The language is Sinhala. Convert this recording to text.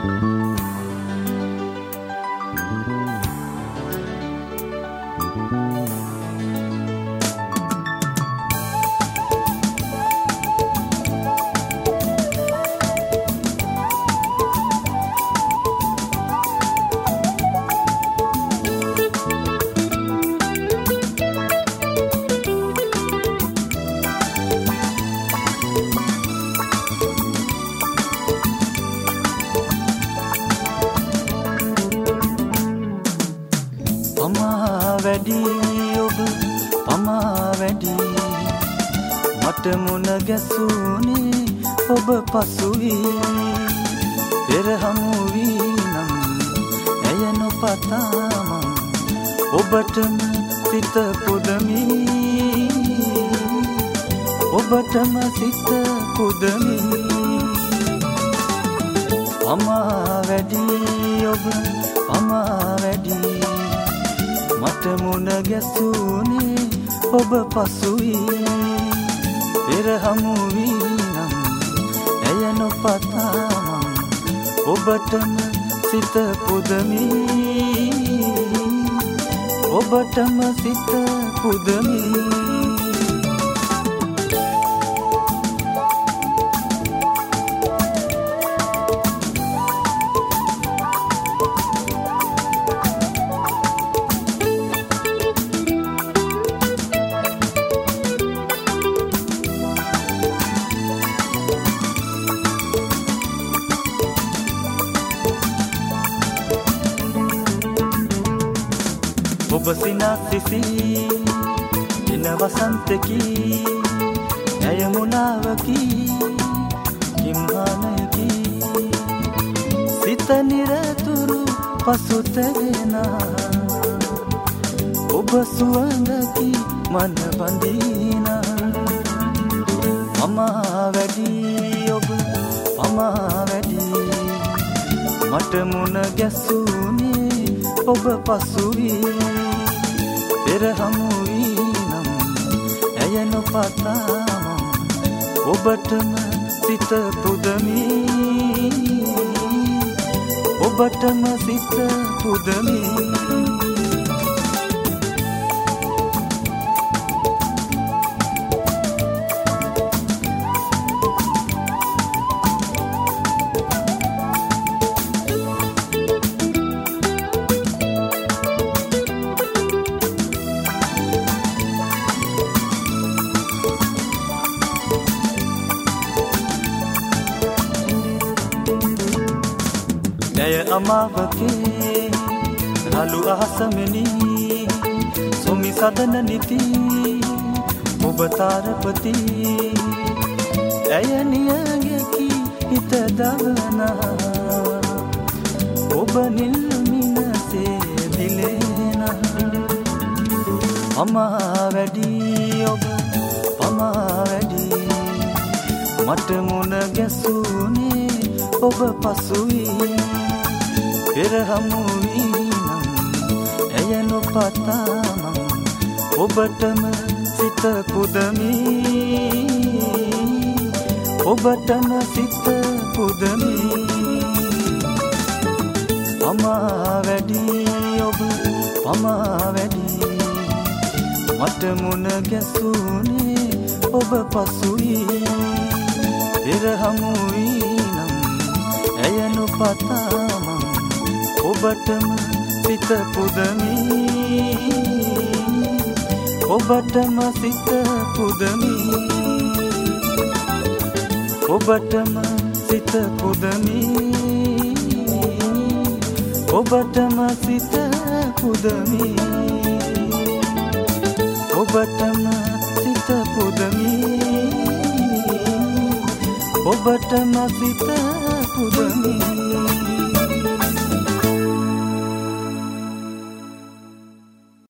වැඩි ඔබ පමා වැඩි මට මුණ ගැසුනේ ඔබ පසුවී පෙර හමු වී නම් ඇය නොපතා මං ඔබටම සිත පුදමි ඔබටම සිත පුදමි පමා වැඩි ඔබ පමා වැඩි මට මුණ ගැසුනේ ඔබ පසුවී පෙර හමු වී නම් ඇය නොපතා මං ඔබටම සිත පුදමි ඔබටම සිත පුදමි ඔබ සිනාසිසි දින වසන්තකි ඇය මුලාවකි කිම්හානයකි සිත නිරතුරු පසුතැවෙන ඔබ සුවඳකි මන බඳින පමා වැඩි ඔබ පමා වැඩි මට මුණ ගැසුනේ ඔබ පසුවී පෙර හමු වී නම් ඇය නොපතා මං ඔබටම සිත පුදමි ඔබටම සිත පුදමි ඇය අමාවකේ රළු අහසමෙනි සොමි සදන නිති ඔබ තාරපති ඇය නියගැකි හිත දවනා ඔබ නිල් මිනසේ දිලේන පමා වැඩි ඔබ පමා වැඩි මට මුණ ගැසුනේ ඔබ පසුවී පෙර හමු වී නම් ඇය නොපතා මං ඔබටම සිත පුදමි ඔබටම සිත පුදමි පමා වැඩි ඔබ පමා වැඩි මට මුණ ගැසුනේ ඔබ පසුවී පෙර හමු වී නම් ඇය නොපතා මං ඔබටම සිත පුදමි ඔබටම සිත පුදමි ඔබටම සිත පුදමි ඔබටම සිත පුදමි ඔබටම සිත පුදමි ඔබටම සිත පුදමි